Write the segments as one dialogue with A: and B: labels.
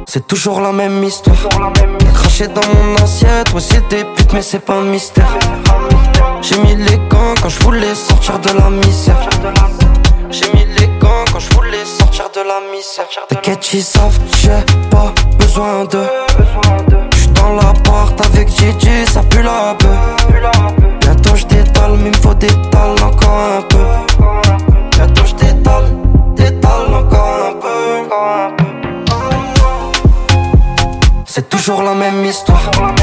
A: C'est toujours la même histoire. T'as craché dans mon assiette, ouais c'est des putes mais c'est pas un mystère. J'ai mis les gants quand je voulais sortir de la misère. J'ai mis les gants quand je voulais sortir de la misère. T'inquiète ils savent, j'ai pas besoin d'eux. J'suis dans l'appart avec Gigi, ça pue la beuh. Bientôt j'détale mais il me faut d'étaler encore un peu. Bientôt j'détale encore un peu. C'est toujours la même histoire.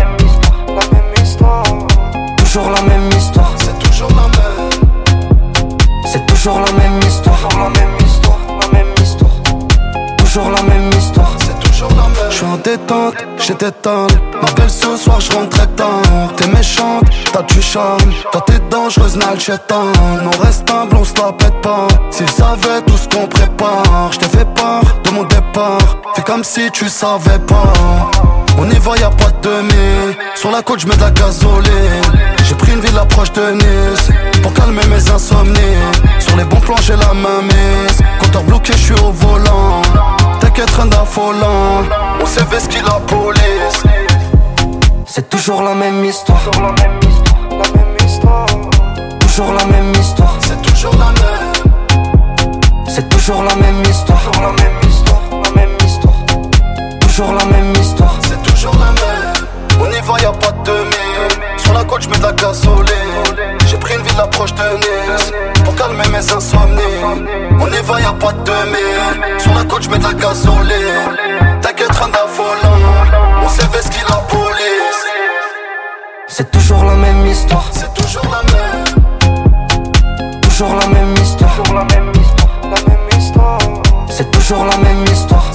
A: Toujours la même histoire.
B: C'est toujours la même.
A: C'est toujours la même histoire.
B: La même histoire.
A: La même histoire. Toujours la même histoire.
B: C'est toujours la même. J'suis en détente, j'étais tendre. Ma belle ce soir j'rentrais tard. T'es méchante, t'as du charme. Toi t'es dangereuse, n'a le chétan. On reste humble, on se la pète pas. S'ils savaient tout ce qu'on prépare. J't'ai fait part de mon départ. Fais comme si tu savais pas. On y va, y'a pas de demi. Sur la côte j'mets de la gasoline. J'ai pris une ville proche de Nice pour calmer mes insomnies. Sur les bons plans j'ai la main mise. Compteur bloqué j'suis au volant. T'inquiète rien d'affolant. On sait ce qu'il la police.
A: C'est toujours la même histoire.
B: La même histoire.
A: Toujours la même histoire.
B: C'est toujours la même.
A: C'est toujours la même histoire.
B: La même histoire.
A: La même histoire. Toujours la même histoire.
B: C'est toujours la même. On y va, y'a pas de demi. Sur la côte j'mets de la gasoline. J'ai pris une ville proche de Nice pour calmer mes insomnies. On y va, y'a pas de demi. Sur la côte j'mets de la gasoline. T'inquiète rien d'affolant. On sait ce qu'il la police.
A: C'est toujours la même histoire.
B: C'est toujours la même.
A: Toujours la même histoire.
B: La même histoire.
A: C'est toujours la même histoire.